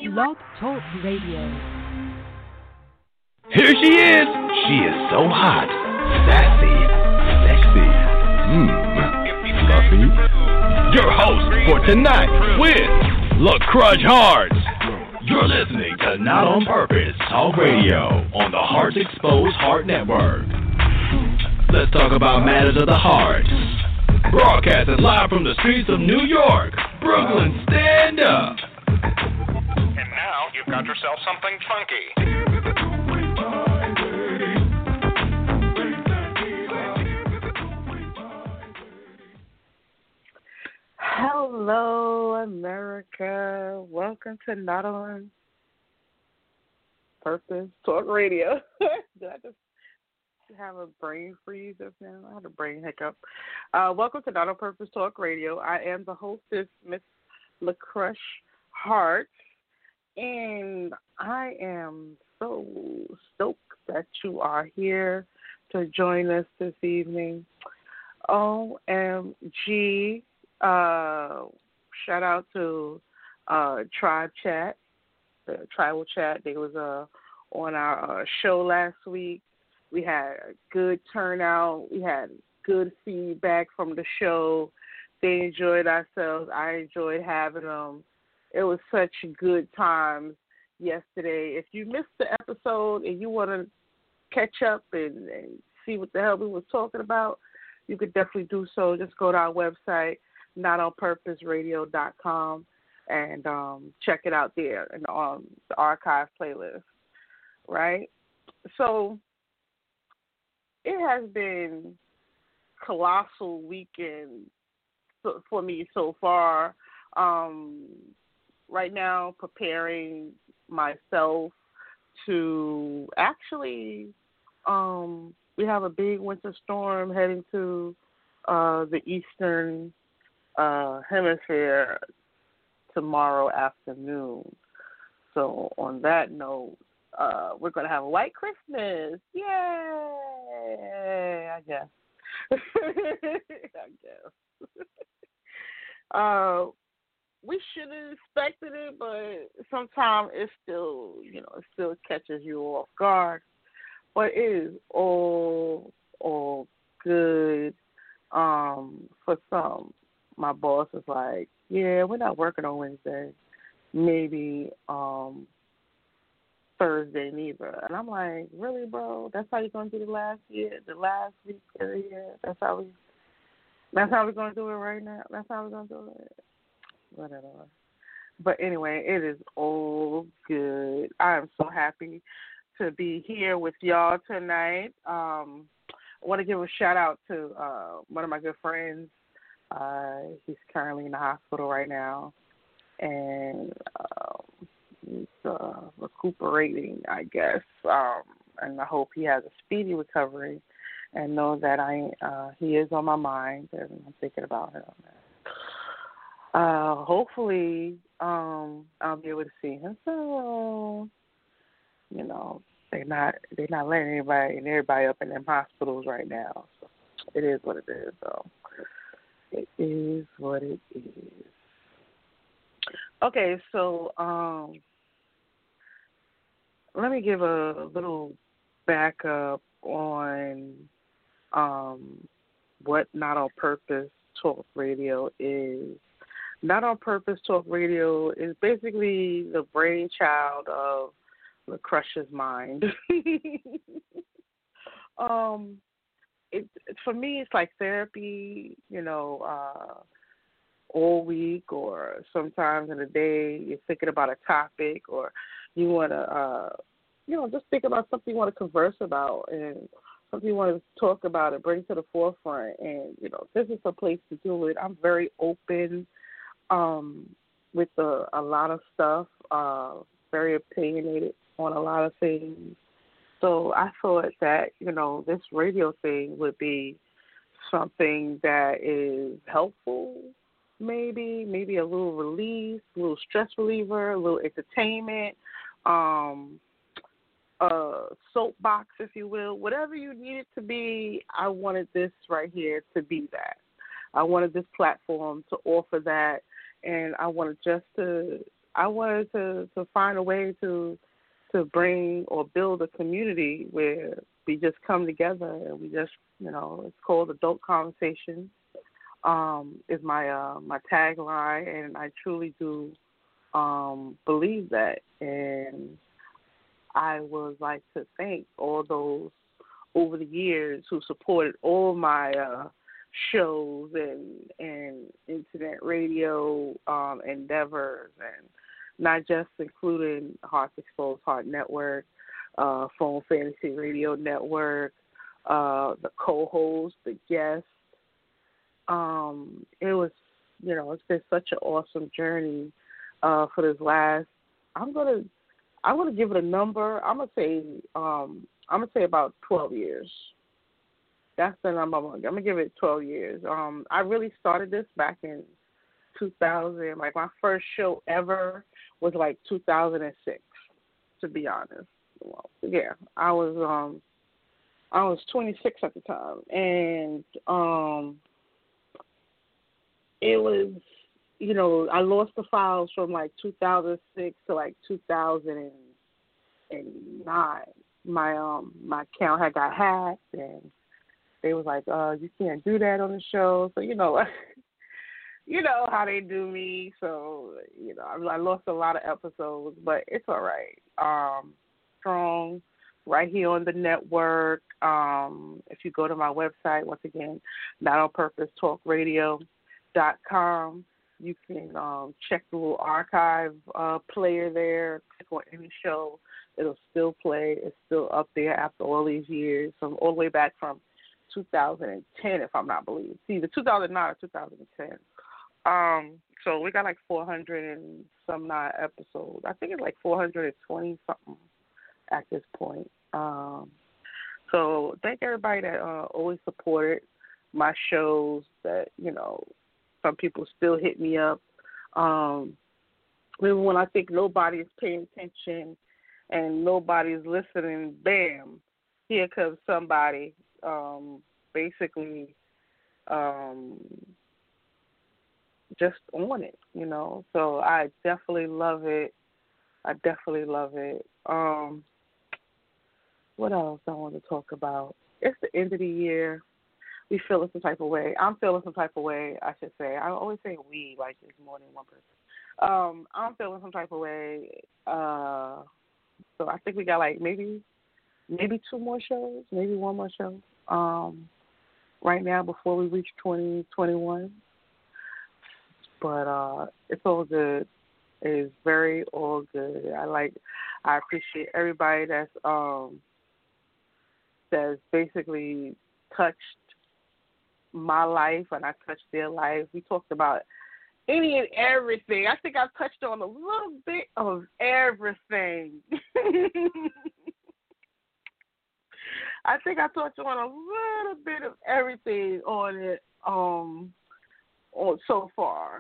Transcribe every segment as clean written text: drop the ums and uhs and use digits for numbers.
Blog Talk Radio. Here she is. She is so hot, sassy, sexy, fluffy. Your host for tonight with LaCrush Hearts. You're listening to Not On Purpose Talk Radio on the Hearts Exposed Heart Network. Let's talk about matters of the heart. Broadcasting live from the streets of New York, Brooklyn, stand up. And now you've got yourself something funky. Hello, America. Welcome to Not On Purpose Talk Radio. Did I just have a brain freeze just now? I had a brain hiccup. Welcome to Not On Purpose Talk Radio. I am the hostess, Miss LaCrush Hearts, and I am so stoked that you are here to join us this evening. OMG. Shout out to Tribe Chat, the Tribal Chat. They was on our show last week. We had a good turnout. We had good feedback from the show. They enjoyed ourselves. I enjoyed having them. It was such good times yesterday. If you missed the episode and you want to catch up and see what the hell we was talking about, you could definitely do so. Just go to our website, notonpurposeradio.com, and check it out there in the archive playlist, right? So it has been colossal weekend for me so far. Right now, preparing myself to actually, we have a big winter storm heading to the eastern hemisphere tomorrow afternoon. So on that note, we're going to have a white Christmas. Yay! I guess. We should have expected it, but sometimes it still, it still catches you off guard. But it is all good for some. My boss is like, yeah, we're not working on Wednesday. Maybe Thursday neither. And I'm like, really, bro? That's how you're going to do the last week of the year? That's how we're going to do it right now? That's how we're going to do it? Whatever. But anyway, it is all good. I am so happy to be here with y'all tonight. I want to give a shout out to one of my good friends. He's currently in the hospital right now, and he's recuperating, I guess. And I hope he has a speedy recovery, and know that he is on my mind, and I'm thinking about him. Hopefully, I'll be able to see him. So, they're not letting everybody up in them hospitals right now. So it is what it is. So it is what it is. Okay, so let me give a little backup on what Not On Purpose Talk Radio is. Not On Purpose Talk Radio is basically the brainchild of LaCrush's mind. For me, it's like therapy, all week, or sometimes in a day you're thinking about a topic, or you want to, just think about something you want to converse about and something you want to talk about and bring to the forefront. And, this is a place to do it. I'm very open with a lot of stuff, very opinionated on a lot of things. So I thought that, this radio thing would be something that is helpful, maybe a little release, a little stress reliever, a little entertainment, soapbox, if you will. Whatever you need it to be, I wanted this right here to be that. I wanted this platform to offer that, and I wanted just to I wanted to find a way to bring or build a community where we just come together and we just, it's called Adult Conversations. Is my tagline, and I truly do believe that. And I would like to thank all those over the years who supported all my shows and internet radio endeavors, and not just including Hearts Exposed Heart Network, Phone Fantasy Radio Network, the co-host, the guests. It was, it's been such an awesome journey for this last. I'm gonna give it a number. I'm gonna say about 12 years. That's the number. I'm gonna give it 12 years. I really started this back in 2000. Like my first show ever was like 2006. To be honest, well, yeah, I was 26 at the time, and it was, I lost the files from like 2006 to like 2009. My account had got hacked, and they was like, you can't do that on the show. So, you know how they do me. So, I lost a lot of episodes, but it's all right. Strong, right here on the network. If you go to my website, once again, NotOnPurposeTalkRadio.com, you can check the little archive player there. Click on any show. It'll still play. It's still up there after all these years, from all the way back from 2010, if I'm not believing. See, the 2009 or 2010. So we got like 400 and some odd episodes. I think it's like 420 something at this point. So thank everybody that always supported my shows. That some people still hit me up. Even when I think nobody is paying attention and nobody's listening, bam, here comes somebody. Basically, just on it, So I definitely love it. What else I want to talk about? It's the end of the year. We feeling some type of way. I'm feeling some type of way, I should say. I always say we, like it's more than one person. I'm feeling some type of way. So I think we got like maybe 2 more shows, maybe 1 more show. Right now before we reach 2021. But it's all good. It is very all good. I appreciate everybody that's basically touched my life and I touched their life. We talked about any and everything. I think I've touched on a little bit of everything. I think I touched on a little bit of everything on it so far.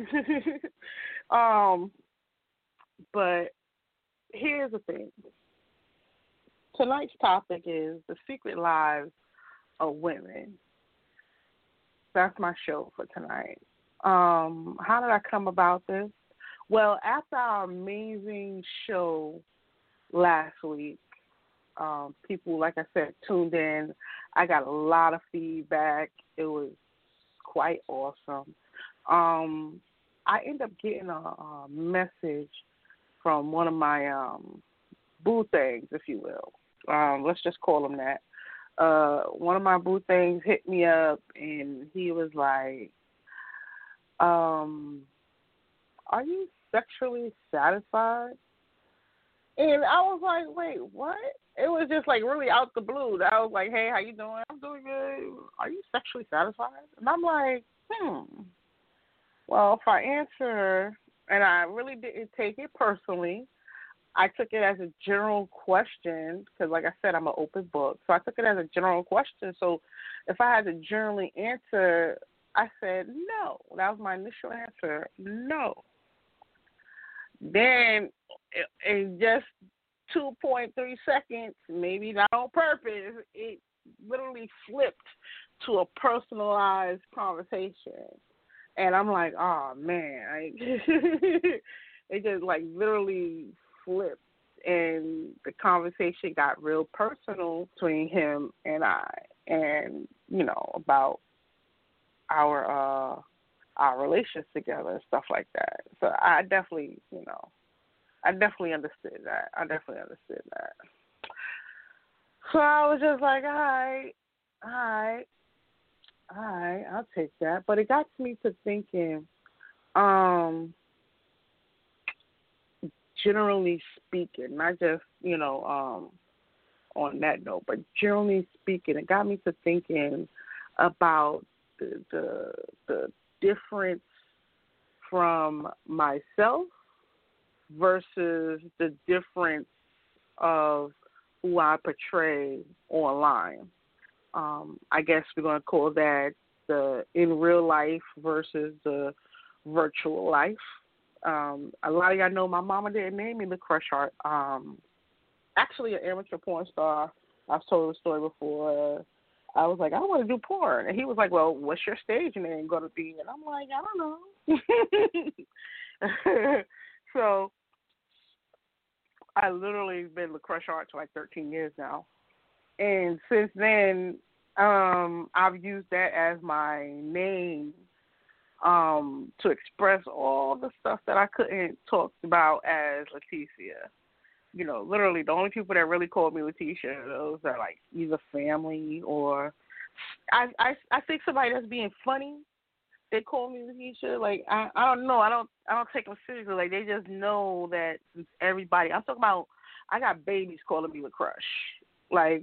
But here's the thing. Tonight's topic is the secret lives of women. That's my show for tonight. How did I come about this? Well, after our amazing show last week, people, like I said, tuned in. I got a lot of feedback. It was quite awesome. I ended up getting a message from one of my boo things, if you will. Let's just call them that. One of my boo things hit me up, and he was like, are you sexually satisfied? And I was like, wait, what? It was just like really out the blue. I was like, hey, how you doing? I'm doing good. Are you sexually satisfied? And I'm like, Well, if I answer, and I really didn't take it personally, I took it as a general question because, like I said, I'm an open book. So I took it as a general question. So if I had to generally answer, I said no. That was my initial answer, no. Then in just 2.3 seconds, maybe not on purpose, it literally flipped to a personalized conversation. And I'm like, oh, man. it just like literally flipped, and the conversation got real personal between him and I, and about our relations together and stuff like that. So I definitely understood that. So I was just like, all right, I'll take that. But it got me to thinking, generally speaking, not just, on that note, but generally speaking, it got me to thinking about the difference from myself versus the difference of who I portray online. I guess we're going to call that the in real life versus the virtual life. A lot of y'all know my mama didn't name me LaCrush Hart. Actually, an amateur porn star. I've told the story before. I was like, I want to do porn. And he was like, well, what's your stage name going to be? And I'm like, I don't know. So I literally been LaCrush Hart for like 13 years now. And since then, I've used that as my name to express all the stuff that I couldn't talk about as Leticia. Literally the only people that really called me Leticia, those are like either family or I think somebody that's being funny. They call me Leticia. Like I don't know. I don't take them seriously. Like they just know that everybody. I'm talking about. I got babies calling me LaCrush. Like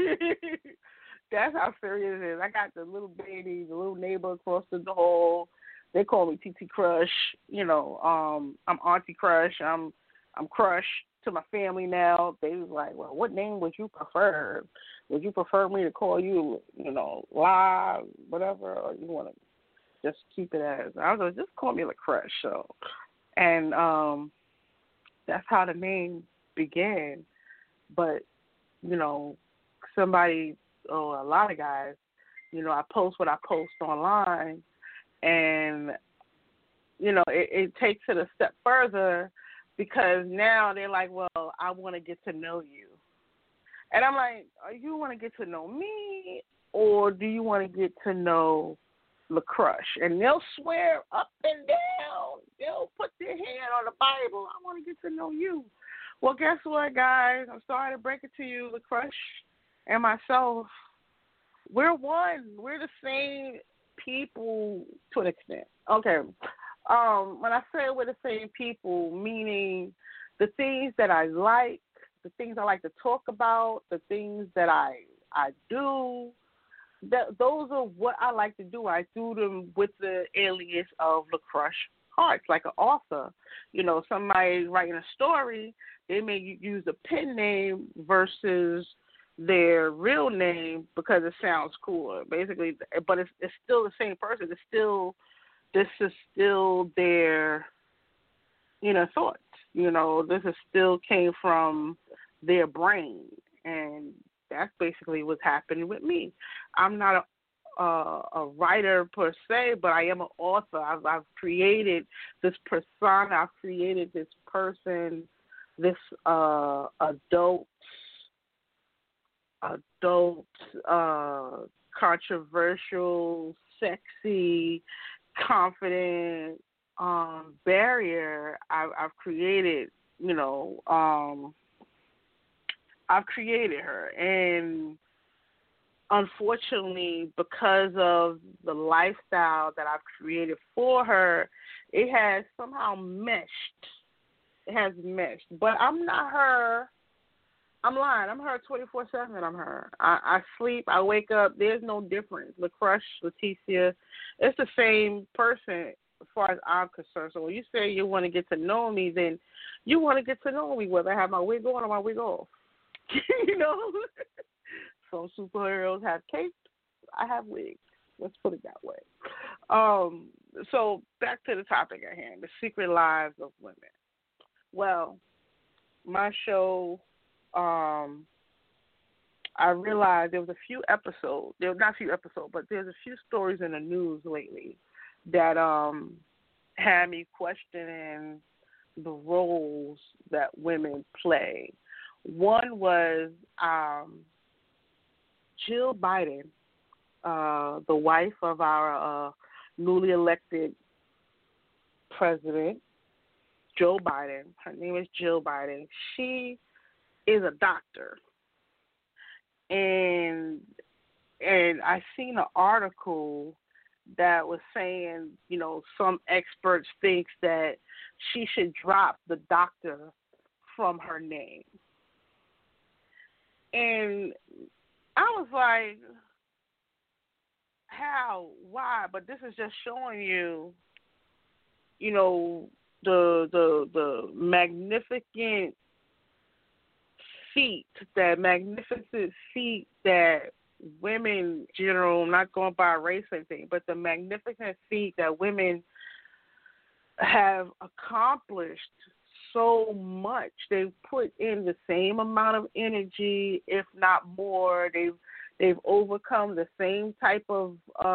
that's how serious it is. I got the little baby, the little neighbor across the hall. They call me TT Crush. I'm Auntie Crush. I'm Crush to my family now. They was like, well, what name would you prefer? Would you prefer me to call you, live, whatever, or you want to just keep it as? I was like, just call me LaCrush. So, and that's how the name began. But somebody or a lot of guys, I post what I post online, and it takes it a step further. Because now they're like, well, I want to get to know you. And I'm like, you want to get to know me, or do you want to get to know LaCrush? And they'll swear up and down. They'll put their hand on the Bible. I want to get to know you. Well, guess what, guys? I'm sorry to break it to you, LaCrush and myself. We're one. We're the same people to an extent. Okay. When I say we're the same people, meaning the things that I like, the things I like to talk about, the things that I do, those are what I like to do. I do them with the alias of LaCrush Hart, like an author. Somebody writing a story, they may use a pen name versus their real name because it sounds cooler, basically. But it's still the same person. This is still their, thoughts. This is still came from their brain, and that's basically what's happening with me. I'm not a writer per se, but I am an author. I've created this persona. I've created this person, this adult, controversial, sexy, confident barrier. I've created, I've created her, and unfortunately, because of the lifestyle that I've created for her, it has somehow meshed. It has meshed, but I'm not her. I'm lying. I'm her 24/7. I'm her. I sleep. I wake up. There's no difference. LaCrush, Leticia, it's the same person as far as I'm concerned. So when you say you want to get to know me, then you want to get to know me, whether I have my wig on or my wig off. Some superheroes have capes. I have wigs. Let's put it that way. So back to the topic at hand, the secret lives of women. Well, my show, I realized there was a few episodes. There not a few episodes, but there's a few stories in the news lately that had me questioning, the roles that women play. One was Jill Biden, the wife of our newly elected president, Joe Biden. Her name is Jill Biden. She is a doctor. And I seen an article that was saying, some experts think that she should drop the doctor from her name. And I was like, how? Why? But this is just showing you, the magnificent feat, that women in general, I'm not going by race or anything, but the magnificent feat that women have accomplished so much. They've put in the same amount of energy, if not more. They've overcome the same type of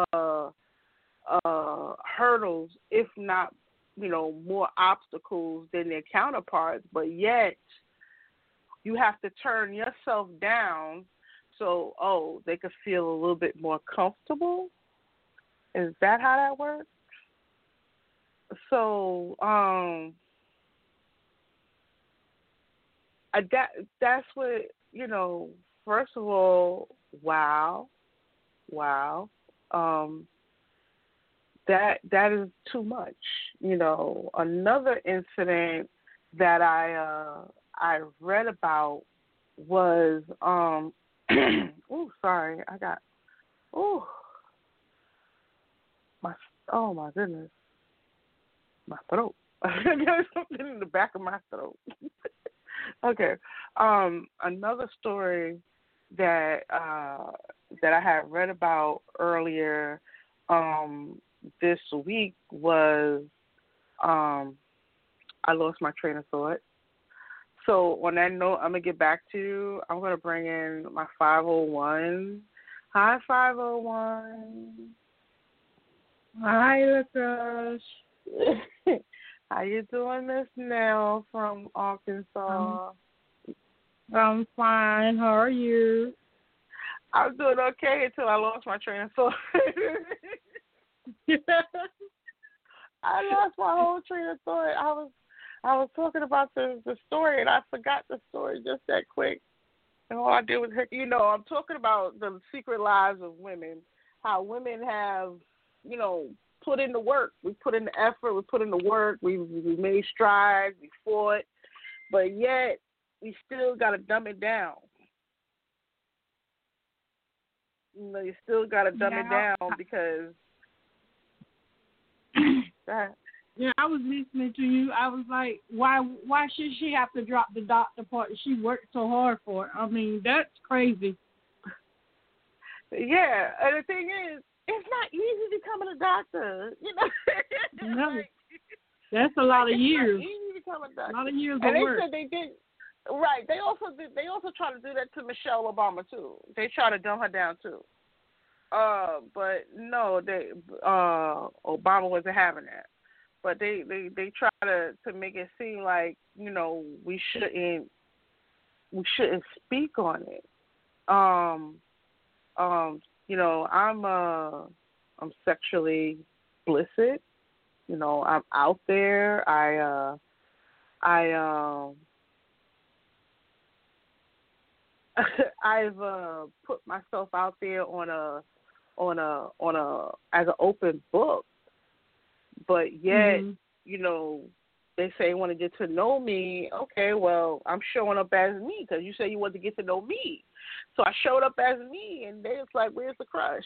hurdles, if not, more obstacles than their counterparts. But yet, you have to turn yourself down so, they could feel a little bit more comfortable. Is that how that works? So, that's what, first of all, wow. That is too much. Another incident that I read about was, sorry, my goodness, my throat. There's something in the back of my throat. Okay. Another story that I had read about earlier this week was I lost my train of thought. So on that note, I'm going to get back to you. I'm going to bring in my 501. Hi, 501. Hi, LaCrush. How you doing, Miss Nell from Arkansas? I'm fine. How are you? I was doing okay until I lost my train of thought. I lost my whole train of thought. I was talking about the story, and I forgot the story just that quick. And all I did was, I'm talking about the secret lives of women, how women have, put in the work. We put in the effort. We put in the work. We made strides. We fought. But yet, we still got to dumb it down. You still got to dumb it down because Yeah, I was listening to you. I was like, why should she have to drop the doctor part? She worked so hard for it. I mean, that's crazy. Yeah, and the thing is, it's not easy becoming a doctor. No, that's a lot of years. It's not easy to become a doctor. A lot of years and of work. And they said they did. Right. They also try to do that to Michelle Obama too. They try to dumb her down too. But no, Obama wasn't having that. But they try to make it seem like, we shouldn't speak on it. I'm sexually explicit. I'm out there. I've put myself out there on a as an open book. But yet, they say you want to get to know me. Okay, well, I'm showing up as me because you say you want to get to know me. So I showed up as me, and they was like, "Where's the crush?"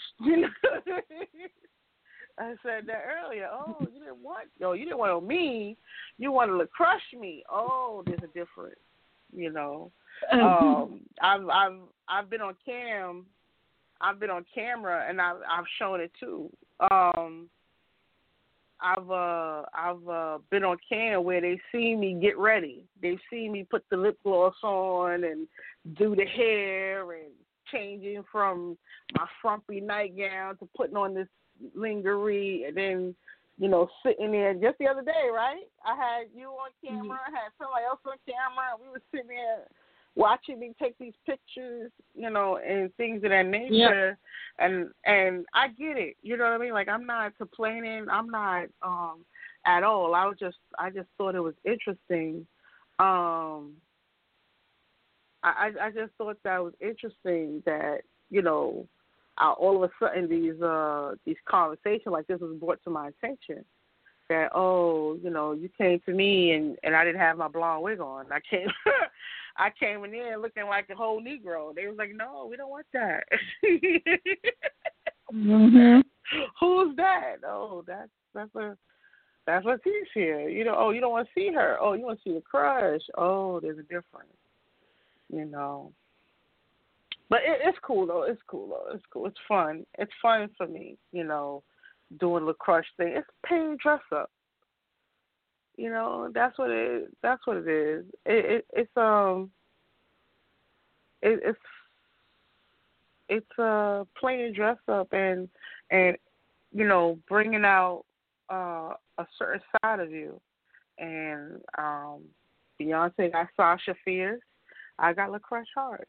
I said that earlier. Oh, you didn't want me. You wanted to crush me. Oh, there's a difference. I've been on cam. I've been on camera, and I've shown it too. I've been on cam where they see me get ready. They see me put the lip gloss on and do the hair and changing from my frumpy nightgown to putting on this lingerie, and then sitting there just the other day, right? I had you on camera, I had somebody else on camera, and we were sitting there watching me take these pictures, and things of that nature. Yeah. And I get it. You know what I mean? Like, I'm not complaining. I'm not at all. I just thought it was interesting. I just thought that was interesting that, all of a sudden these conversations like this was brought to my attention. That, you came to me and I didn't have my blonde wig on. I came in there looking like a whole Negro. They was like, no, we don't want that. Mm-hmm. Who's that? Oh, that's Leticia. Oh, you don't want to see her. Oh, you want to see the crush. Oh, there's a difference. But it's cool though. It's cool. It's fun. It's fun for me. Doing the crush thing. It's paid dress up. That's what it is. That's what it is. It's playing dress up and bringing out a certain side of you. And Beyonce got Sasha Fierce. I got LaCrush Hart.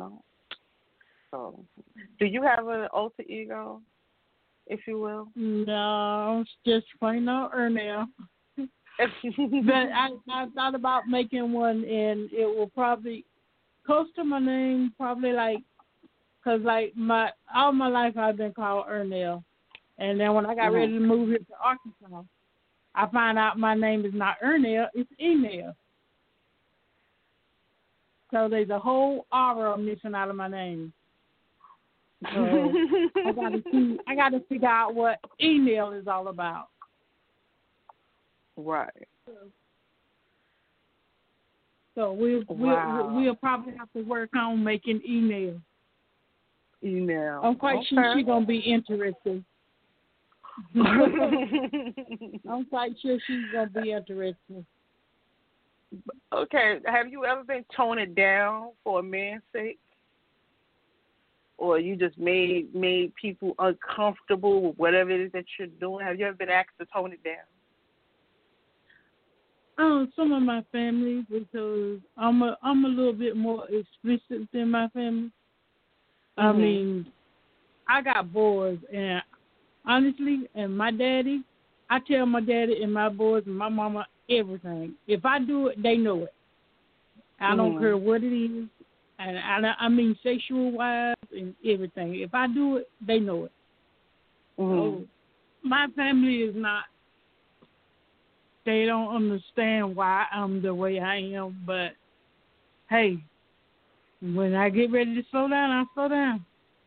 So, do you have an alter ego, if you will? No, it's just plain old Ernell. But I thought about making one, and it will probably close to my name, probably because all my life I've been called Ernell, and then when I got ready to move here to Arkansas, I found out my name is not Ernell, it's Enell. So there's a whole aura missing out of my name. So I gotta figure out what Enell is all about. Right. So we'll probably have to work on making Enell. I'm quite sure she's gonna be interested. I'm quite sure she's gonna be interested. Okay. Have you ever been toned it down for a man's sake? Or you just made people uncomfortable with whatever it is that you're doing? Have you ever been asked to tone it down? Some of my family, because I'm a little bit more explicit than my family. Mm-hmm. I mean, I got boys, and honestly, and my daddy, I tell my daddy and my boys and my mama everything. If I do it, they know it. I don't care what it is. And I mean sexual-wise and everything. If I do it, they know it. So my family is not, they don't understand why I'm the way I am. But, hey, when I get ready to slow down, I slow down.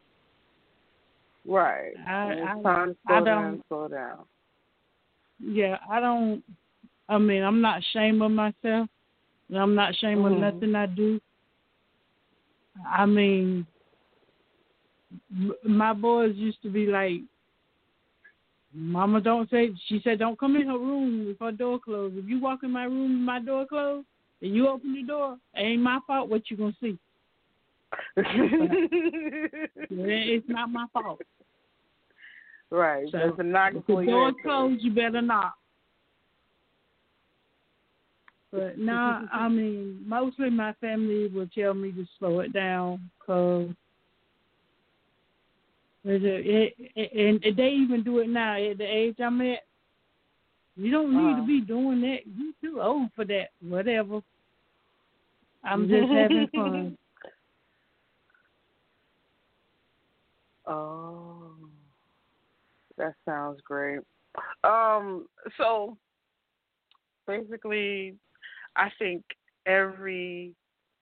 Right. It's time to slow down. Yeah, I'm not ashamed of myself. And I'm not ashamed of nothing I do. I mean, my boys used to be like, Mama she said, don't come in her room with her door closed. If you walk in my room with my door closed, and you open the door, it ain't my fault what you going to see. It's not my fault. Right. So, there's a knock if the door closed, you better knock. But no, I mean, mostly my family will tell me to slow it down because and they even do it now at the age I'm at. You don't need to be doing that. You're too old for that. Whatever. I'm just having fun. Oh, that sounds great. So basically, I think every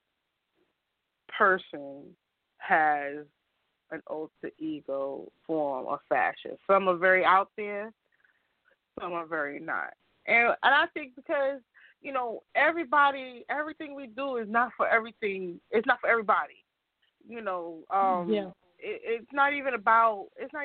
person has an alter ego form or fashion. Some are very out there, some are very not. And I think because, everything we do is not for everything. It's not for everybody. It's not even about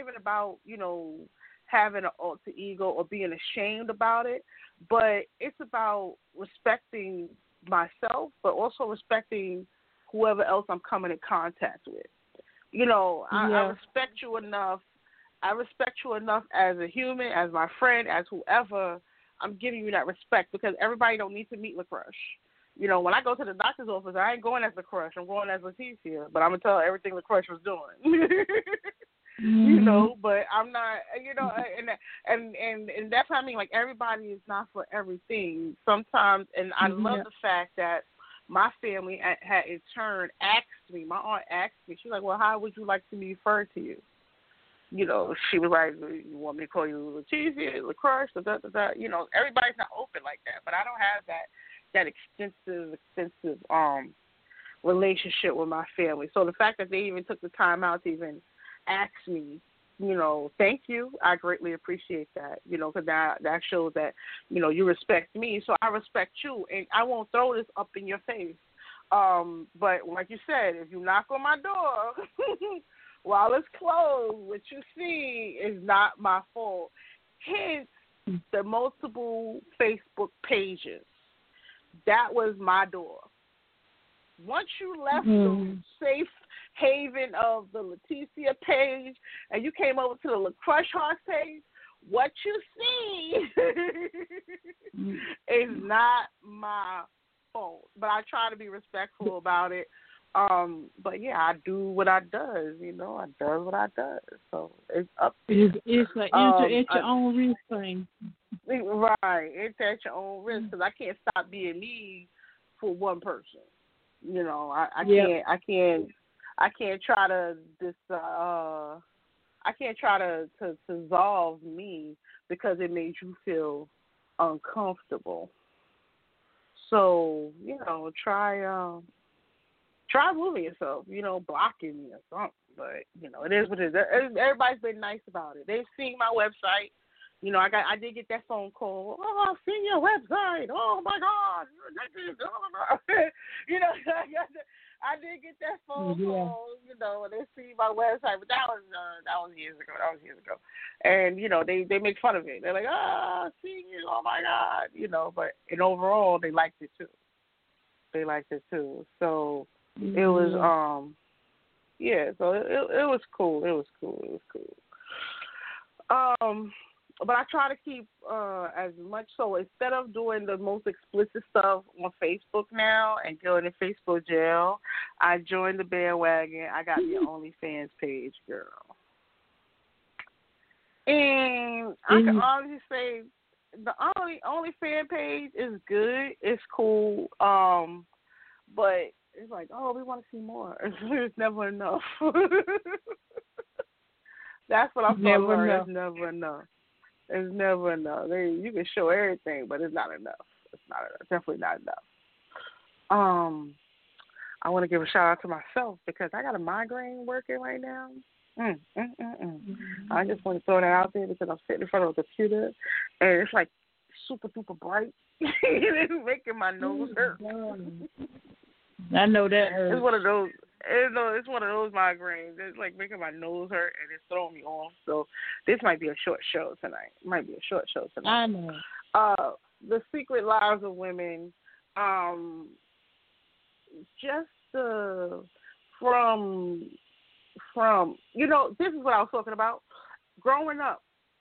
having an alter ego or being ashamed about it, but it's about respecting myself, but also respecting whoever else I'm coming in contact with. I respect you enough. I respect you enough as a human, as my friend, as whoever. I'm giving you that respect because everybody don't need to meet LaCrush. You know, when I go to the doctor's office, I ain't going as LaCrush. I'm going as Leticia, but I'm gonna tell her everything LaCrush was doing. You know, but I'm not. You know, and that's what I mean. Like everybody is not for everything. Sometimes, and I love the fact that my family had in turn asked me. My aunt asked me. She's like, "Well, how would you like to be referred to you?" You know, she was like, "You want me to call you Leticia, LaCrush?" You know, everybody's not open like that, but I don't have that extensive relationship with my family. So the fact that they even took the time out to even ask me, you know, thank you. I greatly appreciate that, you know, because that shows that, you know, you respect me, so I respect you, and I won't throw this up in your face. But like you said, if you knock on my door while it's closed, what you see is not my fault. Hence the multiple Facebook pages. That was my door. Once you left the safe haven of the Leticia page and you came over to the LaCrush Hearts page, what you see is not my fault. But I try to be respectful about it. But yeah, I do what I does, you know. I does what I does. So it's up to you. It's like it's your own risk thing. Right. It's at your own risk because I can't stop being me for one person. You know, I can't try to I can't try to dissolve me because it made you feel uncomfortable. So, you know, try moving yourself, you know, blocking me or something. But, you know, it is what it is. Everybody's been nice about it. They've seen my website. You know, I did get that phone call. Oh, I've seen your website. Oh my God, you know, I did get that phone call. You know, and they see my website, but that was years ago. And you know, they make fun of it. They're like, oh, seeing you. Oh my God, you know. But and overall, they liked it too. So it was So it was cool. But I try to keep as much so instead of doing the most explicit stuff on Facebook now and going to Facebook jail, I joined the bandwagon. I got the OnlyFans page, girl. And I can honestly say the OnlyFans page is good. It's cool. But it's like, oh, we want to see more. It's never enough. That's what I'm talking about. It's never enough. It's never enough. You can show everything, but it's not enough. It's not enough. Definitely not enough. I want to give a shout out to myself because I got a migraine working right now. I just want to throw that out there because I'm sitting in front of a computer and it's like super duper bright. It's making my nose hurt. I know that hurts. It's one of those. It's one of those migraines. It's like making my nose hurt and it's throwing me off. So this might be a short show tonight. I know. The Secret Lives of Women. Just from you know, this is what I was talking about. Growing up,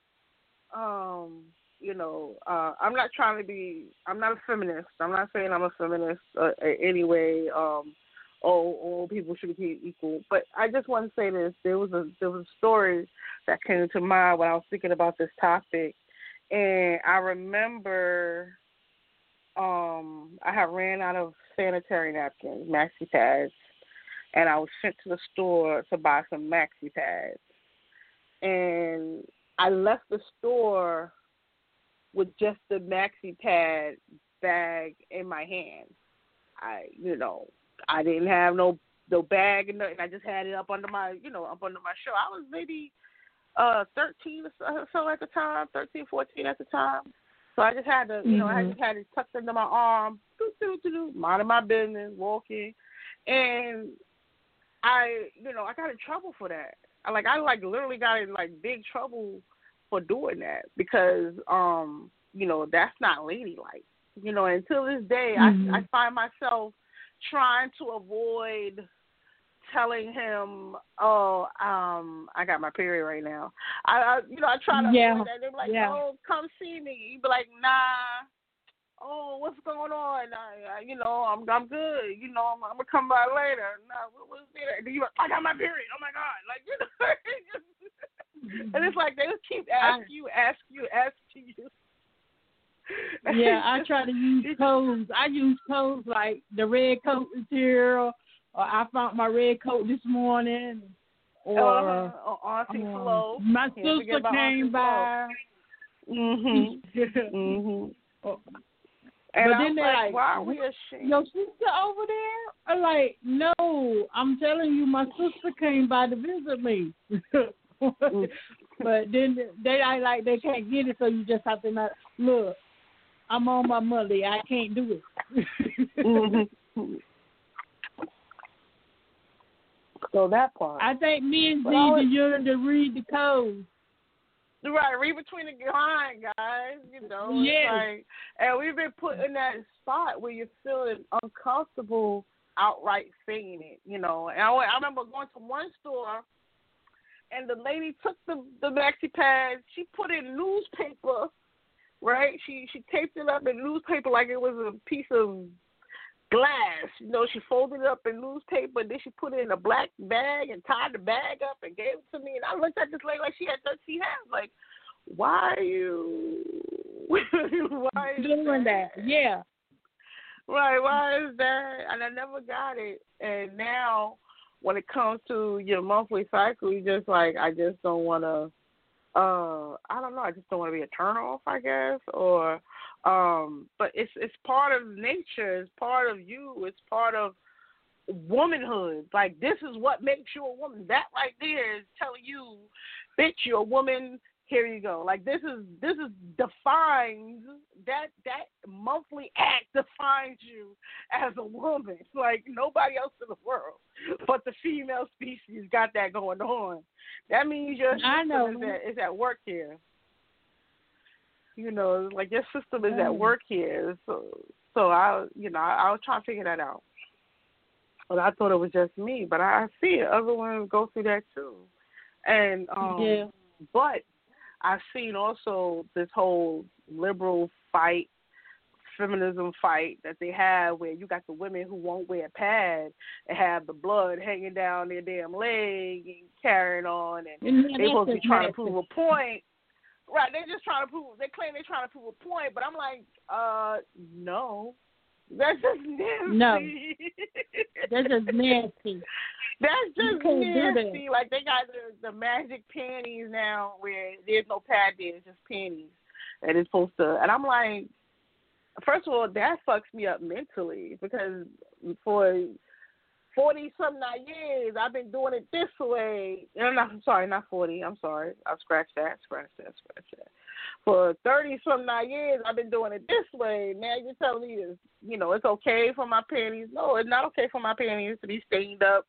you know, I'm not a feminist. I'm not saying I'm a feminist anyway. All people should be equal. But I just want to say this. There was a story that came to mind when I was thinking about this topic. And I remember I had ran out of sanitary napkins, maxi pads, and I was sent to the store to buy some maxi pads. And I left the store with just the maxi pad bag in my hand. I didn't have no bag and nothing. I just had it up under my shirt. I was maybe 13 or so at the time, 13, 14 at the time. So I just had to, I just had it tucked under my arm, minding my business, walking. And I got in trouble for that. I literally got in big trouble for doing that because, that's not ladylike. Until this day, I find myself trying to avoid telling him, "Oh, I got my period right now." I try to avoid that. They're like, "Oh, come see me." He'd be like, "Nah. Oh, what's going on? I'm good. I'm gonna come by later. Nah, what's there?" And you're like, "I got my period. Oh my God!" Like, and it's like they just keep asking you. Yeah, I try to use codes. I use codes like the red coat material, or I found my red coat this morning, or Auntie Flo. My sister came by. And but then they're like, why are we ashamed? Your sister over there? I'm like, no, I'm telling you, my sister came by to visit me. But then they act like they can't get it, so you just have to not look. I'm on my money. I can't do it. So that part. I think me and Z you to read the code. Right, read between the lines, guys. Yes. Like, and we've been put in that spot where you're feeling uncomfortable outright saying it. And I remember going to one store, and the lady took the maxi pad. She put it in newspaper. Right, she taped it up in newspaper like it was a piece of glass. She folded it up in newspaper, and then she put it in a black bag and tied the bag up and gave it to me. And I looked at this lady like she had 13 hands. Like, why are you doing that? Yeah. Right, why is that? And I never got it. And now when it comes to your monthly cycle, you just like, I just don't want to. I don't know. I just don't want to be a turnoff, I guess, or, but it's part of nature. It's part of you. It's part of womanhood. Like, this is what makes you a woman. That right there is telling you, bitch, you're a woman. Here you go. Like, this is defines that monthly act defines you as a woman. Like, nobody else in the world but the female species got that going on. That means your system is at work here. Like your system is at work here. So I was trying to figure that out. But I thought it was just me. But I see it. Other women go through that too. And but I've seen also this whole liberal fight, feminism fight that they have where you got the women who won't wear pads and have the blood hanging down their damn leg and carrying on, and they're supposed to be trying to prove a point. Right, they claim they're trying to prove a point, but I'm like, no. That's just nasty. No. That's just nasty. That's just nasty. Like, they got the magic panties now where there's no pad there, it's just panties. And it's supposed to, and I'm like, first of all, that fucks me up mentally because for 40-something years, I've been doing it this way. I'm sorry, not 40. I'm sorry. I'll scratch that. For 30-something years, I've been doing it this way. Now you're telling me this, it's okay for my panties. No, it's not okay for my panties to be stained up.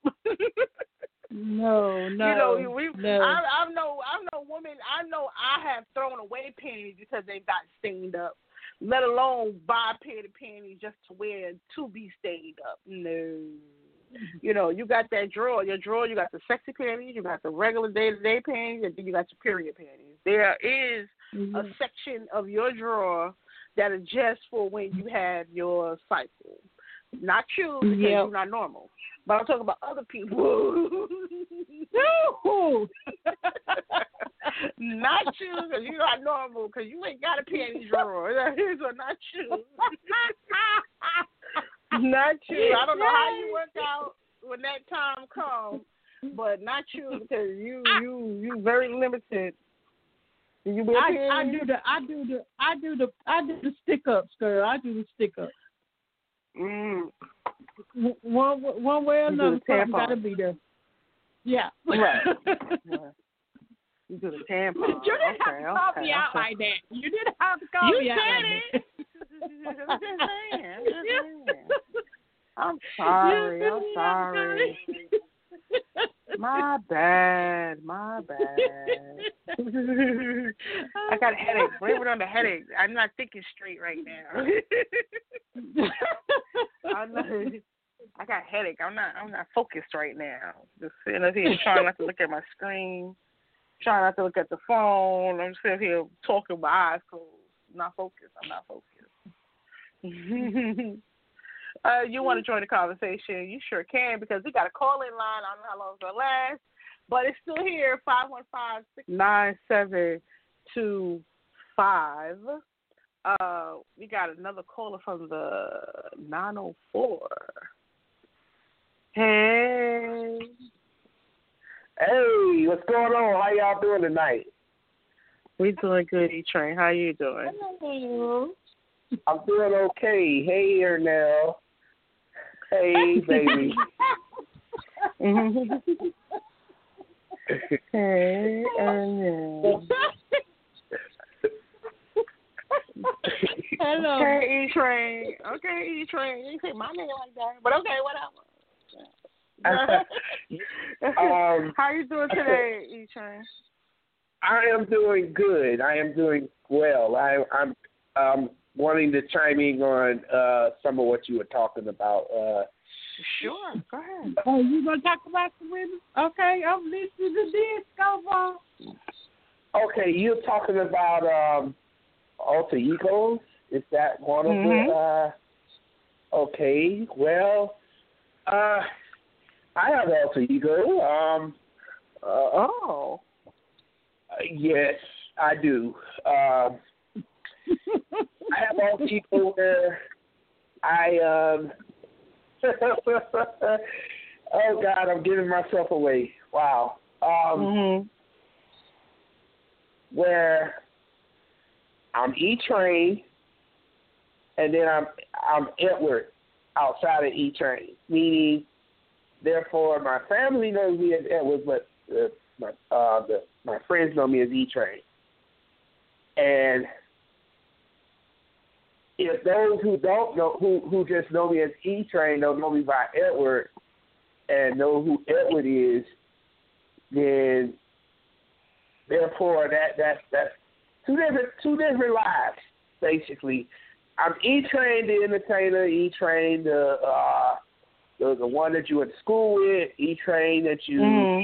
No. No. I'm no woman. I know I have thrown away panties because they got stained up, let alone buy a pair of panties just to wear to be stained up. No. You got that drawer. Your drawer, you got the sexy panties, you got the regular day-to-day panties, and then you got your period panties. There is a section of your drawer that is just for when you have your cycle. Not you, because you're not normal. But I'm talking about other people. No! Not you, because you're not normal, because you ain't got a panty drawer. These are not you. Not you. I don't know how you work out when that time comes, but not you, because you very limited. Do you wear panties? I do the stick ups, girl. I do the stick ups. One way or another, something gotta be there. Yeah. Right. You do the tampon. You didn't have to call me out like that. You didn't have to call me out like that. I'm sorry. My bad. I got a headache. Blame it on the headache. I'm not thinking straight right now. I got a headache. I'm not focused right now. Just sitting up here trying not to look at my screen, trying not to look at the phone. I'm sitting here talking with my eyes closed. Not focused. I'm not focused. You want to join the conversation? You sure can, because we got a call-in line. I don't know how long it's going to last, but it's still here, 515-697-25. We got another caller from the 904. Hey. Hey, what's going on? How y'all doing tonight? We doing good, E-Train. How you doing? Hello. I'm doing okay. Hey, Ernell. Hey, baby. Hey, Ernell. Hello. Okay, E-Train. Okay, E-Train. You say my name like that, but okay, whatever. How you doing today, E-Train? I am doing good. I am doing well. I'm wanting to chime in on some of what you were talking about. Sure, go ahead. Oh, you gonna talk about the women? Okay, I'm listening to this. Go on. Okay, you're talking about alter egos. Is that one of the? Okay, well, I have alter ego. Yes, I do. I have alter ego where I oh God, I'm giving myself away. Wow. Where I'm E-Train, and then I'm Edward outside of E-Train, meaning, therefore, my family knows me as Edward, but my friends know me as E-Train. And if those who don't know, who just know me as E-Train, don't know me by Edward, and know who Edward is, then therefore that's two different lives, basically. I'm E-Train, the entertainer, E-Train, the one that you went to school with, E-Train that you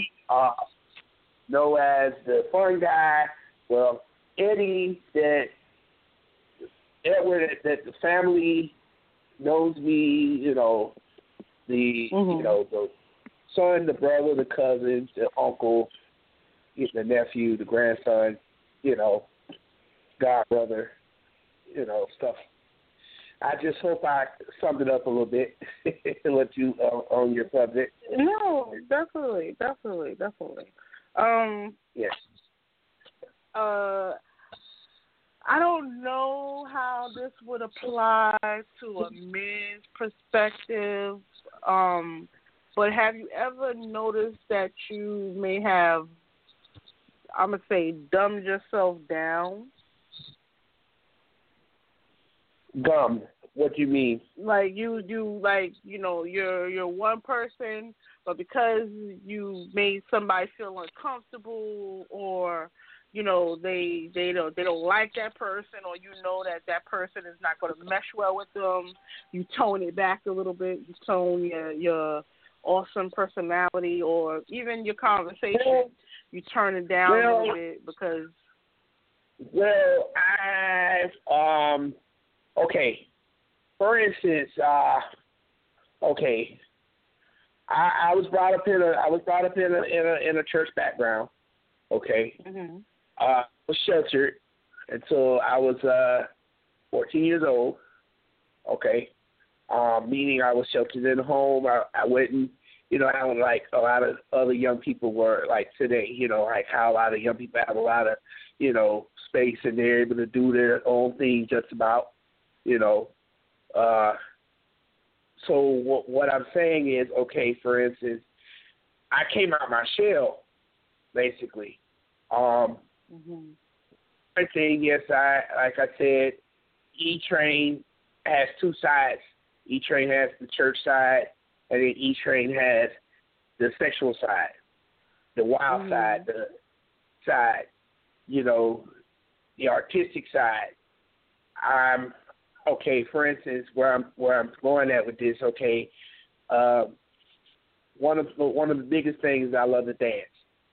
know as the fun guy. Well, Eddie, that Edward, that the family knows me, you know, the son, the brother, the cousin, the uncle, the nephew, the grandson, godbrother, stuff. I just hope I summed it up a little bit and let you on your subject. No, definitely. Yes. I don't know how this would apply to a man's perspective, but have you ever noticed that you may have, I'm going to say, dumbed yourself down? Gummed? What do you mean? Like you're one person, but because you made somebody feel uncomfortable, or they don't like that person, or that person is not going to mesh well with them, you tone it back a little bit. You tone your awesome personality, or even your conversation. You turn it down a little bit because. Well, okay. For instance, I was brought up in a church background. Okay. I was sheltered until I was 14 years old. Okay. Meaning I was sheltered in the home. I wouldn't, how like a lot of other young people were like today, like how a lot of young people have a lot of, space and they're able to do their own thing just about, So what I'm saying is, okay, for instance, I came out my shell, basically. I think, yes, like I said, E-Train has two sides. E-Train has the church side, and then E-Train has the sexual side, the wild side, the side, the artistic side. Okay, for instance, where I'm going at with this, okay, one of the biggest things I love to dance.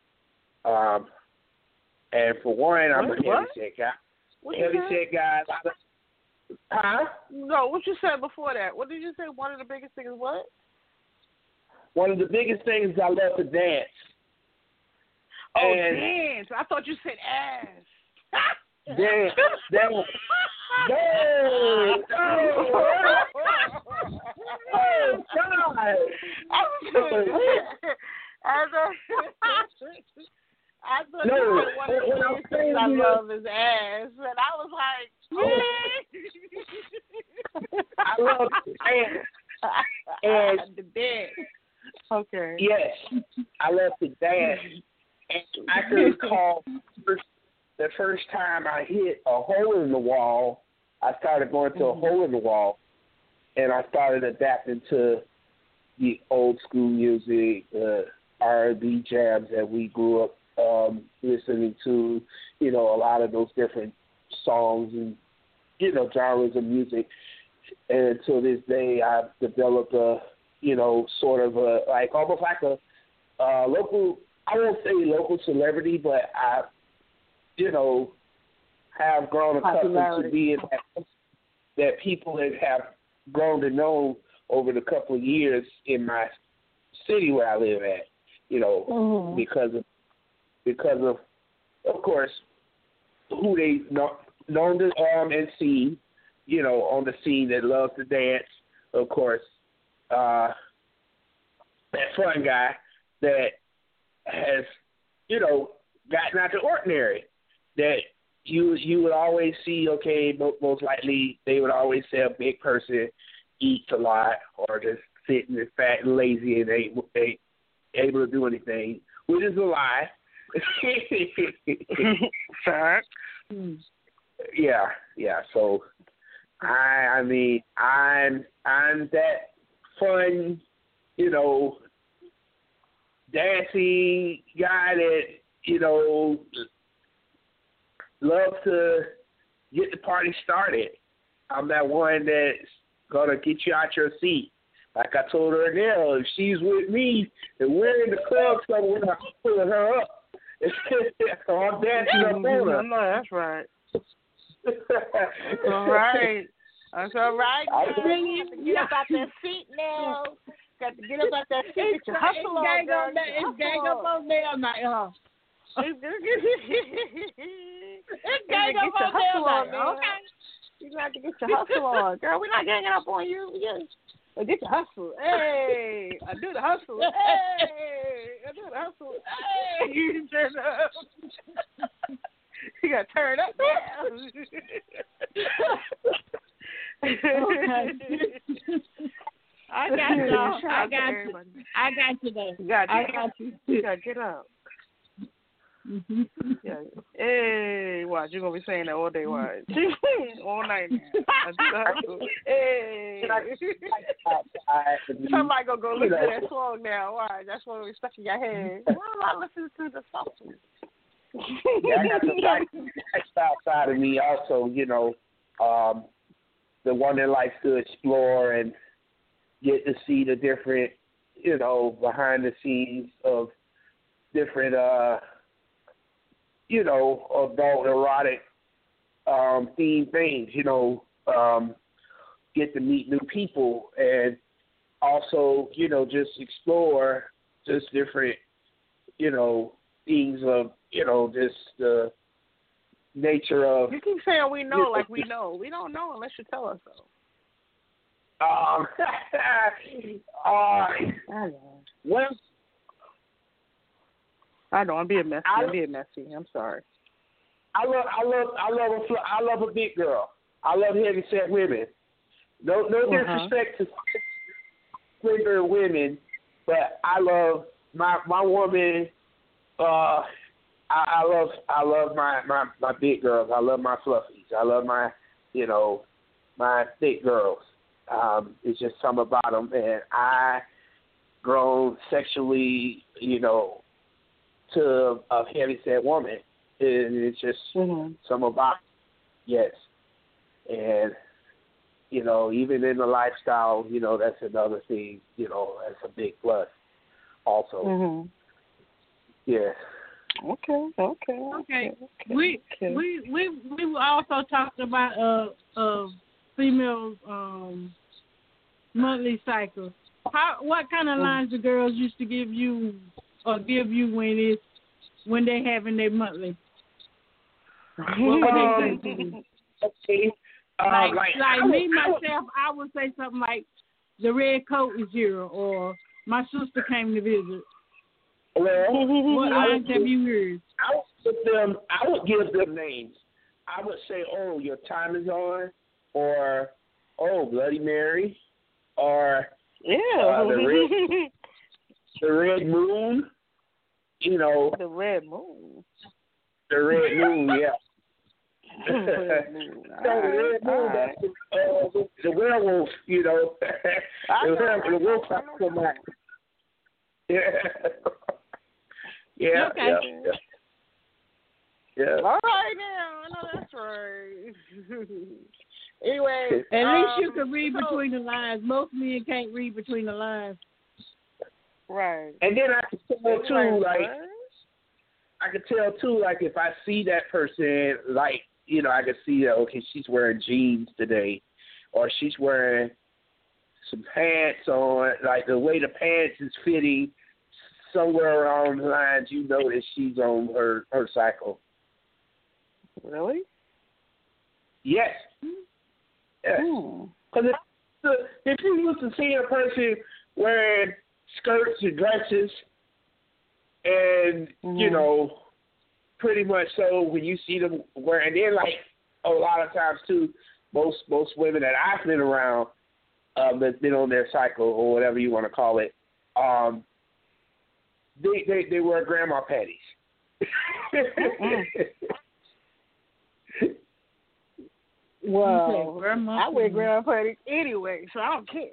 And for one, I'm a heavy set guy. Heavy set guy. Huh? No, what you said before that? What did you say? One of the biggest things what? One of the biggest things I love to dance. Oh, dance. I thought you said ass. Dance. No. Oh, God. I thought you said one of the biggest things I love is ass. And I was like, I love to dance. And the dance. Okay. Yes, I love to dance. And I can recall the first time I hit a hole in the wall, I started going to a hole in the wall, and I started adapting to the old school music, R&B jams that we grew up listening to, a lot of those different songs and, genres of music. And to this day, I've developed a, sort of almost like a local, I won't say local celebrity, but I, have grown accustomed to being that people that have grown to know over the couple of years in my city where I live at, because of course, who they known to and see, on the scene that loves to dance, of course, that fun guy that has, gotten out the ordinary, that you would always see, okay, most likely they would always say a big person eats a lot or just sitting and fat and lazy and ain't able to do anything, which is a lie. Fact. Yeah. So, I mean, I'm that fun, dancing guy that, loves to get the party started. I'm that one that's gonna get you out your seat. Like I told her now, if she's with me and we're in the club somewhere, I'm pulling her up. So I'm dancing up on her. No, that's right. All right. That's all right. You have to get up out that seat now. Got to get up out that seat. Get your hustle on, girl. It's gang up on there night, huh? It's gang up on there night. Okay. You got to get your hustle on, girl. We're not ganging up on you. Get your hustle. Hey, I do the hustle. Hey, I do the hustle. Hey, you turn up. You got to turn up now. Okay. I got you. Though. You got you. You got to get up. Mm-hmm. Yeah. Hey, watch, you're going to be saying that all day, watch. All night now. I do the hustle. Hey. Somebody going to go listen to that song now. Watch, that's what we stuck in your head. Why am I listening to the song? Yeah, I got the lifestyle side of me also, the one that likes to explore and get to see the different, behind the scenes of different, adult erotic themed things, get to meet new people and also, just explore just different, things of, just the nature of. You keep saying we know like we know. We don't know unless you tell us so. Well, I know I'm being messy. I'm sorry. I love a big girl. I love heavy set women. No disrespect to slender women, but I love my woman. I love my big girls. I love my fluffies. I love my my thick girls. It's just something about them, and I grown sexually, to a heavy set woman, and it's just something about it. Yes, and You know, even in the lifestyle, you know, that's another thing. You know, that's a big plus. Also, yeah. Okay. We also talked about females monthly cycle. What kind of lines the girls used to give you when they having their monthly? What would they say to you? Okay. Like me myself, I would say something like the red coat is 0, or my sister came to visit. Well, what lines have you heard? I would give them names. I would say, "Oh, your time is on," or "Oh, Bloody Mary," or the red moon. You know, the red moon. The red moon, yeah. The red moon. That's the werewolf. You know, the wolf has to come out. Yeah. Okay. Yeah. All right now, I know that's right. Anyway, at least you can read between the lines. Most men can't read between the lines. Right. And then I can tell too, like if I see that person, like, you know, I can see that, okay, she's wearing jeans today, or she's wearing some pants on, like the way the pants is fitting. Somewhere around the lines, you know that she's on her cycle. Really? Yes. Yes. Because if you used to see a person wearing skirts and dresses, and you know, pretty much so when you see them wearing, and then like a lot of times too, most women that I've been around that's been on their cycle or whatever you want to call it, they wear grandma panties. Well, I wear grandma panties anyway, so I don't care.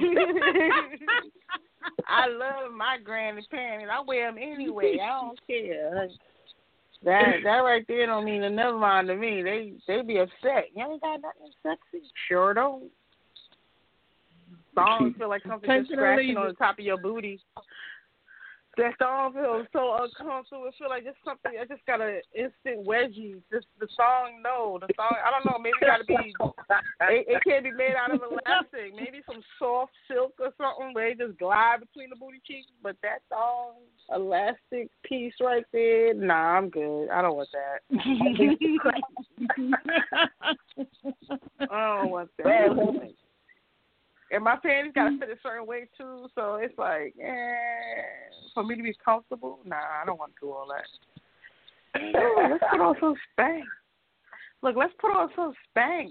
I love my granny panties. I wear them anyway. I don't care. That right there don't mean a never mind to me. They be upset. You ain't got nothing sexy. Sure don't. Thongs feel like something just scratching on the top of your booty. That thong feels so uncomfortable. It feel like just something. I just got an instant wedgie. Just the thong, no. The thong, I don't know. Maybe it got to be. It can't be made out of elastic. Maybe some soft silk or something where it just glide between the booty cheeks. But that thong elastic piece right there, nah, I'm good. I don't want that. I don't want that. And my panties got to fit a certain way, too, so it's like, for me to be comfortable, nah, I don't want to do all that. Oh, let's put on some Spanx. Look, let's put on some Spanx.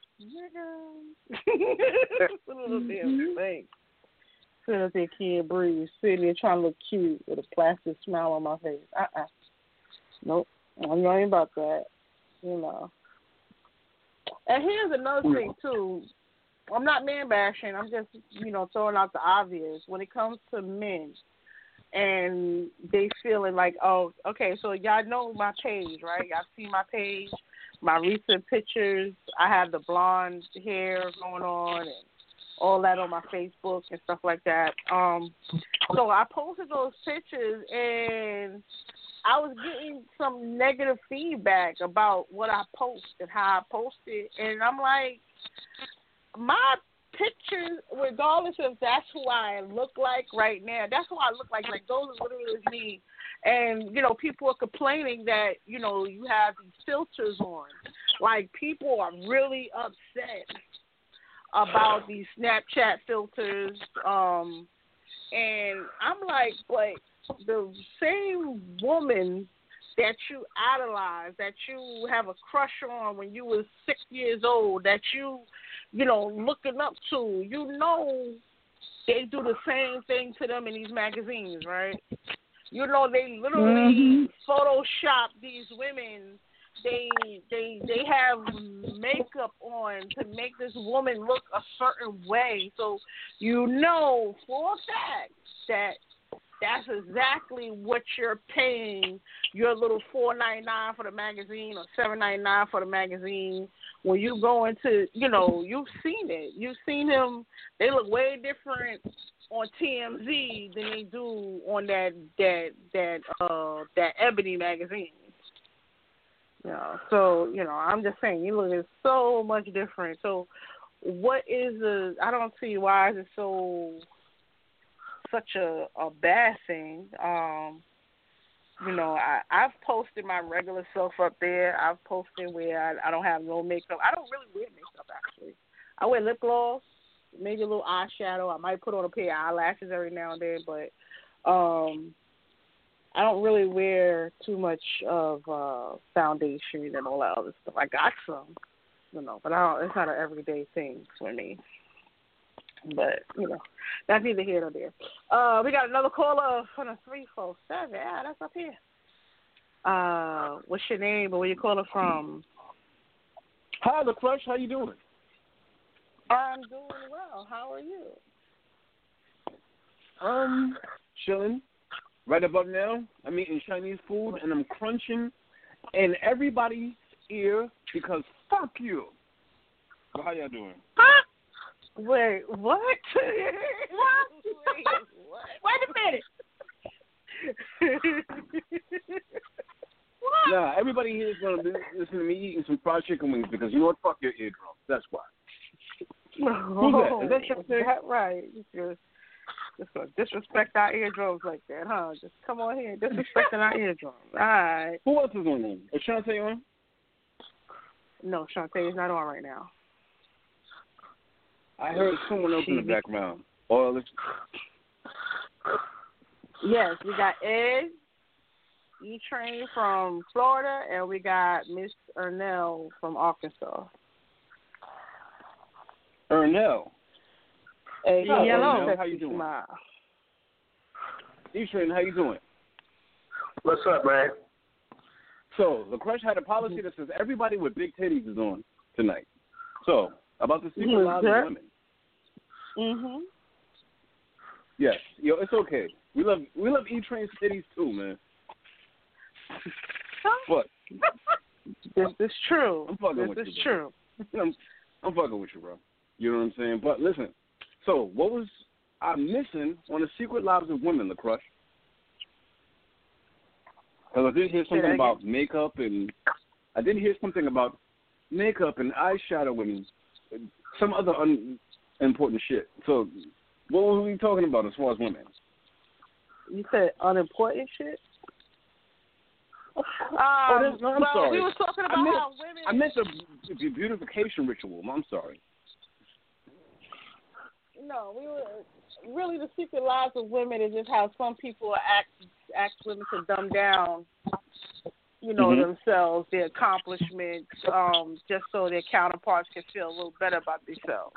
Put a little damn Spanx. Sit up there, can't breathe. Sitting there trying to look cute with a plastic smile on my face. Nope. I'm not even about that. You know. And here's another thing, too. I'm not man bashing. I'm just, throwing out the obvious. When it comes to men and they feeling like, oh, okay, so y'all know my page, right? Y'all see my page, my recent pictures. I have the blonde hair going on and all that on my Facebook and stuff like that. So I posted those pictures and I was getting some negative feedback about what I post and how I post it. And I'm like, my pictures, regardless if that's who I look like right now, that's who I look like. Like, those are literally me. And, people are complaining that, you have these filters on. Like, people are really upset about these Snapchat filters. And I'm like, but the same woman that you idolize, that you have a crush on when you were 6 years old, that you looking up to, they do the same thing to them in these magazines, right? They literally Photoshop these women. They have makeup on to make this woman look a certain way. So for a fact that that's exactly what you're paying your little $4.99 for the magazine or $7.99 for the magazine when you go into, you've seen it. You've seen him. They look way different on TMZ than they do on that Ebony magazine. So I'm just saying, you look so much different. So, what is I don't see why is it such a bad thing. I've posted my regular self up there. I've posted where I don't have no makeup. I don't really wear makeup, actually. I wear lip gloss, maybe a little eyeshadow. I might put on a pair of eyelashes every now and then, but I don't really wear too much of foundation and all that other stuff. I got some, but it's not an everyday thing for me. But, that's neither here nor there. We got another caller from the 347. Yeah, that's up here. What's your name and where you calling from? Hi, The Crush. How you doing? I'm doing well. How are you? Chilling. Right about now, I'm eating Chinese food, and I'm crunching in everybody's ear because fuck you. So how y'all doing? Wait, what? Wait a minute. What? Nah, everybody here is going to listen to me eating some fried chicken wings because you know what? Fuck your eardrums. That's why. Who's that? Is that Shantae? That right. Just gonna disrespect our eardrums like that, huh? Just come on here, disrespecting our eardrums. All right. Who else is on there? Is Shantae on? No, Shantae is not on right now. I heard someone else in the background. Yes, we got Ed, E-Train from Florida, and we got Miss Ernell from Arkansas. Ernell. Hey, hello. How you doing? E-Train, how you doing? What's up, man? So, The Crush had a policy that says everybody with big titties is on tonight. So, about the secret lives of women. Mm-hmm. Yes. Yo, it's okay. We love E-Train's titties too, man. But this is true. I'm fucking with you. This is true. I'm fucking with you, bro. You know what I'm saying? But listen, so what was I missing on the Secret Lives of Women, The Crush? Because I did hear something about makeup and eyeshadow and some other unimportant shit. So what were we talking about as far as women? You said unimportant shit? I'm sorry. We were talking about how women... I meant the beautification ritual. I'm sorry. No, we were... Really, the secret lives of women is just how some people ask women to dumb down, themselves, their accomplishments, just so their counterparts can feel a little better about themselves.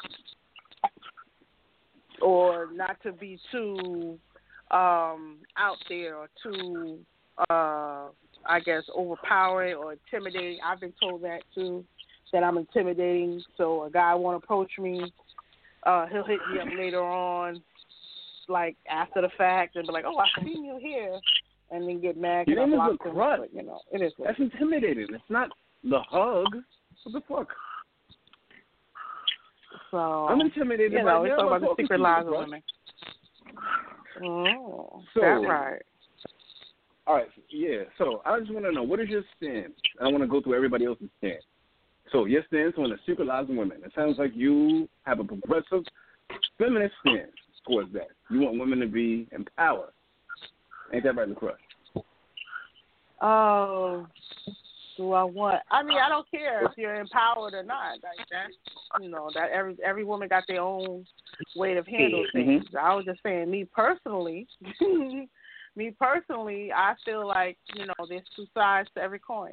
Or not to be too out there or too... I guess, overpowering or intimidating. I've been told that, too, that I'm intimidating. So a guy won't approach me. He'll hit me up later on, like, after the fact, and be like, oh, I seen you here, and then get mad because I blocked him. But, it is what That's intimidating. It's not the hug. What the fuck? So, I'm intimidated right now. We're talking about the secret lives of women. Oh, so, that's right. All right, yeah. So I just want to know, what is your stance? I want to go through everybody else's stance. So your stance on the secret lives of women. It sounds like you have a progressive feminist stance towards that. You want women to be empowered. Ain't that right, The Crush? Oh, do I want? I mean, I don't care if you're empowered or not. Like that, that every woman got their own way of handling things. I was just saying, me personally. I feel like, there's two sides to every coin.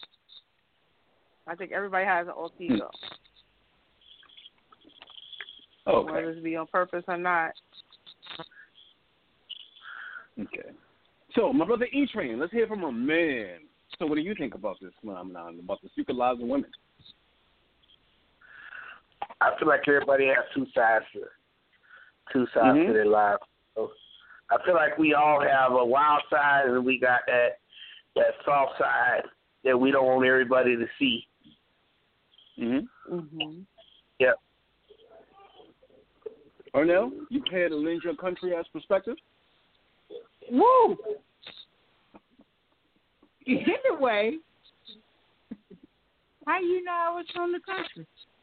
I think everybody has an alter ego. Okay. Whether it be on purpose or not. Okay. So, my brother E-Train, let's hear from a man. So, what do you think about this phenomenon, about the secret lives of women? I feel like everybody has two sides to their lives. So, I feel like we all have a wild side, and we got that soft side that we don't want everybody to see. Yep. Arnell, you care to lend your country as perspective? Woo! Anyway, how you know I was from the country?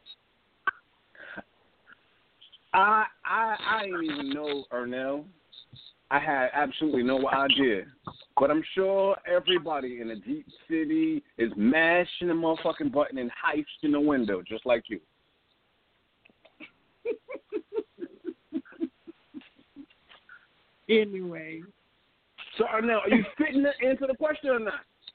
I didn't even know, Arnell. I had absolutely no idea. But I'm sure everybody in the deep city is mashing the motherfucking button and heist in the window, just like you. Anyway. So, Arnell, are you fitting to answer the question or not?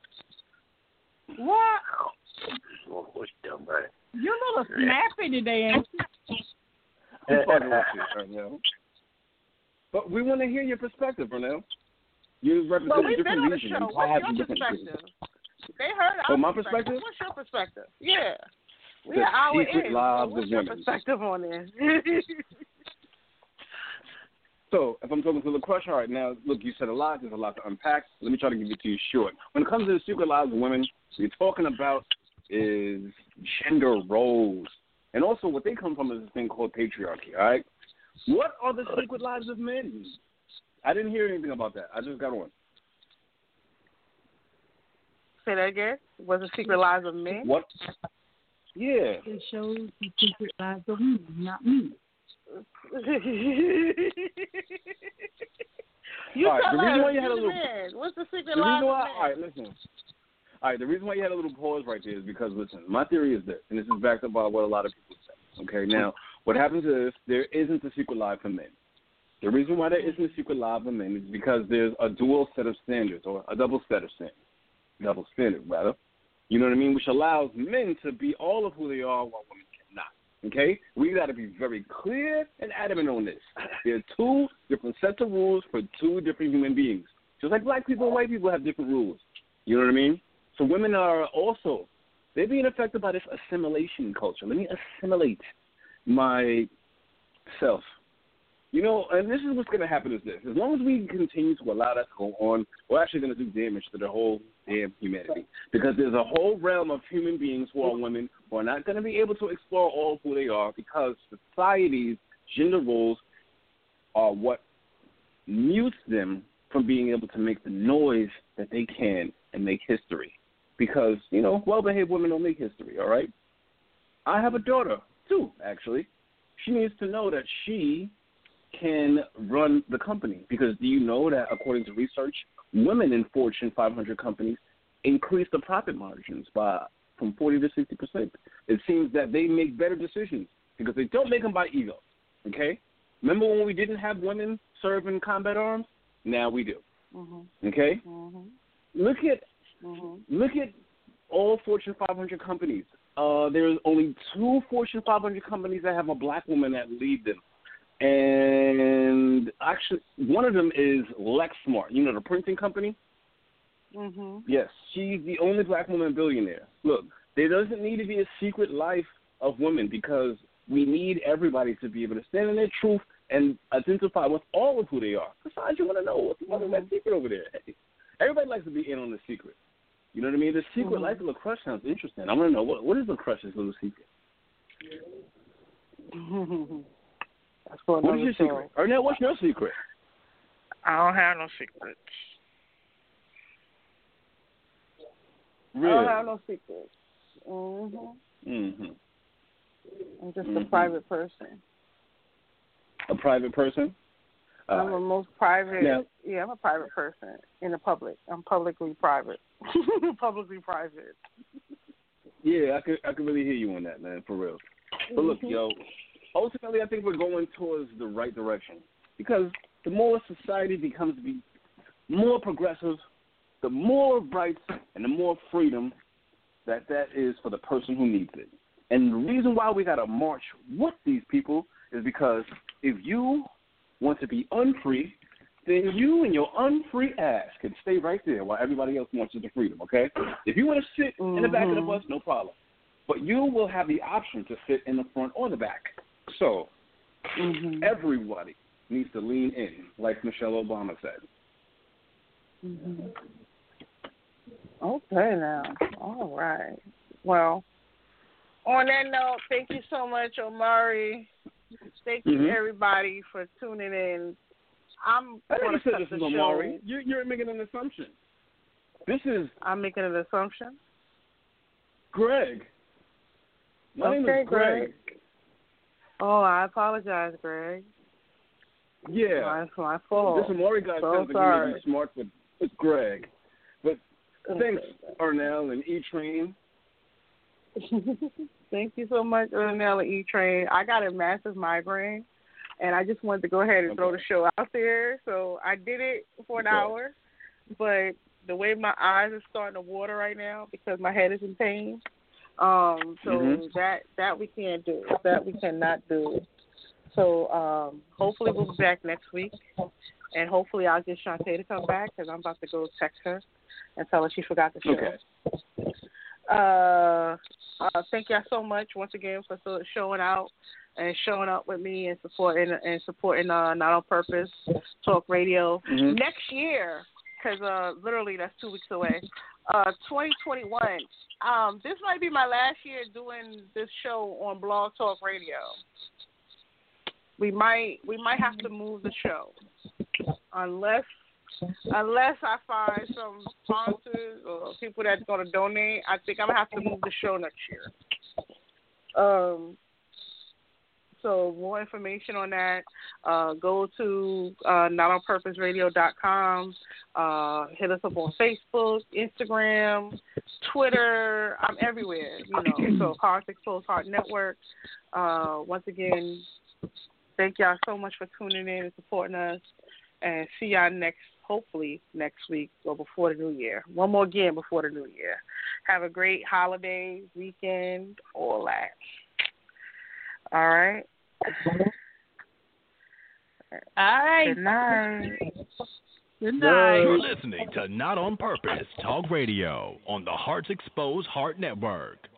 What? Oh, what's dumb, right? You're a little snappy today, ain't you? I'm fucking with you, Arnell. But we want to hear your perspective, Arnell. You represent a different region. What's your perspective? They heard our my perspective? What's your perspective? Yeah. We The are our secret end. lives What's of your women. perspective on this? So, if I'm talking to LaCrush, all right, now, look, you said a lot. There's a lot to unpack. Let me try to give it to you short. When it comes to the secret lives of women, what you're talking about is gender roles. And also what they come from is this thing called patriarchy, all right? What are the secret lives of men? I didn't hear anything about that. I just got on. Say that again? Was it Secret Lives of Men? What? Yeah. It shows the secret lives of women, not me. You all right, tell the reason us, why you had a little, man. What's the secret the lives reason of why, men? all right, listen. All right, the reason why you had a little pause right there is because, listen, my theory is this, and this is backed up by what a lot of people say. Okay, now, what happens is there isn't a secret life for men. The reason why there isn't a secret life for men is because there's a dual set of standards, or a double set of standards. Double standard, rather. You know what I mean? Which allows men to be all of who they are while women cannot. Okay? We got to be very clear and adamant on this. There are two different sets of rules for two different human beings. Just like black people and white people have different rules. You know what I mean? So women are also, they're being affected by this assimilation culture. Let me assimilate myself. You know, and this is what's going to happen is this. As long as we continue to allow that to go on, we're actually going to do damage to the whole damn humanity. Because there's a whole realm of human beings who are women who are not going to be able to explore all of who they are because society's gender roles are what mutes them from being able to make the noise that they can and make history. Because, you know, well-behaved women don't make history, all right? I have a daughter, too, actually. She needs to know that she can run the company. Because do you know that, according to research, women in Fortune 500 companies increase the profit margins from 40 to 60%. It seems that they make better decisions because they don't make them by ego, okay? Remember when we didn't have women serve in combat arms? Now we do, okay? Look at all Fortune 500 companies. There's only 2 Fortune 500 companies that have a black woman that lead them. And actually, one of them is Lexmark. You know, the printing company? Yes, she's the only black woman billionaire. Look, there doesn't need to be a secret life of women because we need everybody to be able to stand in their truth and identify with all of who they are. Besides, you want to know what's that secret over there. Hey, everybody likes to be in on the secret. You know what I mean? The secret life of LaCrush sounds interesting. I want to know, what is LaCrush's little secret? What is your secret? Arnett, what's your secret? I don't have no secrets. Really? I don't have no secrets. I'm just a private person. A private person? I'm the most private. Now, yeah, I'm a private person in the public. I'm publicly private. Publicly private. Yeah, I could really hear you on that, man, for real. But look, yo, ultimately I think we're going towards the right direction because the more society becomes to be more progressive, the more rights and the more freedom that is for the person who needs it. And the reason why we got to march with these people is because if you want to be unfree, then you and your unfree ass can stay right there while everybody else marches to freedom, okay? If you want to sit in the back of the bus, no problem. But you will have the option to sit in the front or the back. So everybody needs to lean in, like Michelle Obama said. Okay, now. All right. Well, On that note, thank you so much, Omari. Thank you, everybody, for tuning in. I didn't say this is Omari. You're making an assumption. I'm making an assumption. Greg. My name is Greg. Oh, I apologize, Greg. Yeah. It's my fault. This Omari guy sounds like he may be smart, but it's Greg. But thanks, Arnell and E-Train. Thank you so much, Arnell and E-Train. I got a massive migraine, and I just wanted to go ahead and throw the show out there. So I did it for an hour, but the way my eyes are starting to water right now because my head is in pain. That we can't do. That we cannot do. So hopefully we'll be back next week, and hopefully I'll get Shantae to come back because I'm about to go text her and tell her she forgot the show. Okay. Thank y'all so much once again for showing out and showing up with me and supporting Not on Purpose Talk Radio next year, because literally that's 2 weeks away. 2021. This might be my last year doing this show on Blog Talk Radio. We might have to move the show unless I find some sponsors or people that's going to donate. I think I'm going to have to move the show next year. So more information on that, go to notonpurposeradio.com. Hit us up on Facebook, Instagram, Twitter. I'm everywhere, So Hearts Exposed Heart Network. Once again, thank y'all so much for tuning in and supporting us. And see y'all hopefully next week or before the new year. One more again before the new year. Have a great holiday, weekend, all that. All right. All right. Good night. Good night. You're listening to Not on Purpose Talk Radio on the Hearts Exposed Heart Network.